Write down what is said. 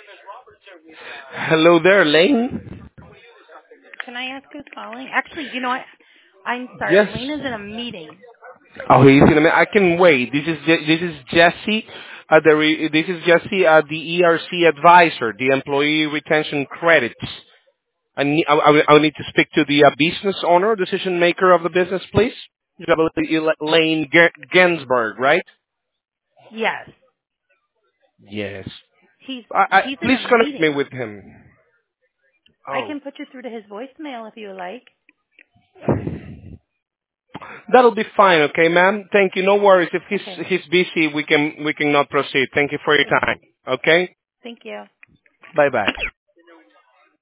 Hello there, Lane. Can I ask who's calling? Actually, I'm sorry. Yes. Lane is in a meeting. Oh, he's in a minute. I can wait. This is Jesse. This is Jesse, the ERC advisor, the employee retention credits. I need to speak to the business owner, decision maker of the business, please. Lane Gensberg, right? Yes. Yes. He's he's in Please a connect me meeting. with him. I Oh, can put you through to his voicemail if you like. that'll be fine, okay, ma'am. Thank you. No worries. If Okay. he's busy, we can not proceed. Thank you for your Okay. time. Okay. Thank you. Bye bye.